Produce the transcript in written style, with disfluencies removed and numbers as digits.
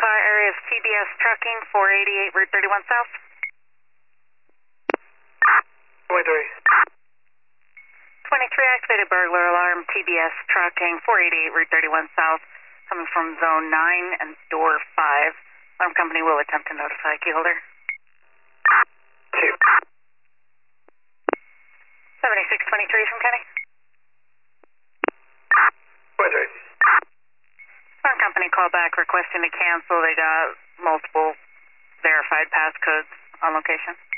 car area of TBS Trucking, 488 Route 31 South. 23. 23 activated burglar alarm, TBS Trucking, 488 Route 31 South, coming from Zone 9 and Door 5. Alarm company will attempt to notify keyholder. 2. 7623 from Kenny. 23. Alarm company called back requesting to cancel. They got multiple verified passcodes on location.